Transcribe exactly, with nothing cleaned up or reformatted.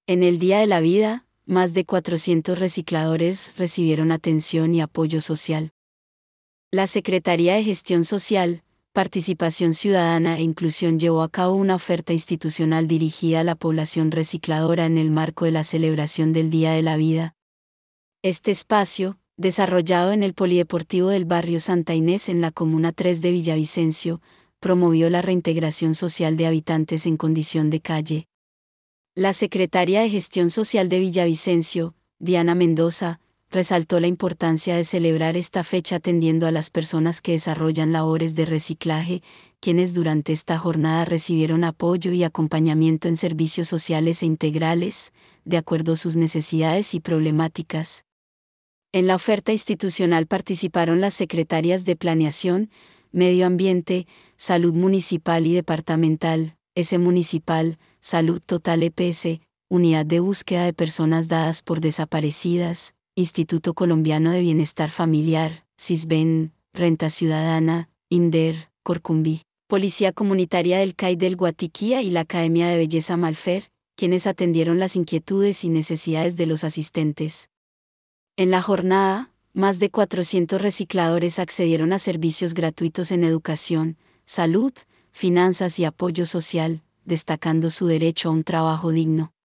En el Día de la Vida, más de cuatrocientos recicladores recibieron atención y apoyo social. La Secretaría de Gestión Social, Participación Ciudadana e Inclusión llevó a cabo una oferta institucional dirigida a la población recicladora en el marco de la celebración del Día de la Vida. Este espacio, desarrollado en el Polideportivo del barrio Santa Inés en la Comuna tres de Villavicencio, promovió la reintegración social de habitantes en condición de calle. La secretaria de Gestión Social de Villavicencio, Diana Mendoza, resaltó la importancia de celebrar esta fecha atendiendo a las personas que desarrollan labores de reciclaje, quienes durante esta jornada recibieron apoyo y acompañamiento en servicios sociales e integrales, de acuerdo a sus necesidades y problemáticas. En la oferta institucional participaron las secretarias de Planeación, Medio Ambiente, Salud Municipal y Departamental, S Municipal, Salud Total E P S, Unidad de Búsqueda de Personas Dadas por Desaparecidas, Instituto Colombiano de Bienestar Familiar, SISBEN, Renta Ciudadana, INDER, Corcumbi, Policía Comunitaria del C A I del Guatiquía y la Academia de Belleza Malfer, quienes atendieron las inquietudes y necesidades de los asistentes. En la jornada, más de cuatrocientos recicladores accedieron a servicios gratuitos en educación, salud, finanzas y apoyo social, destacando su derecho a un trabajo digno.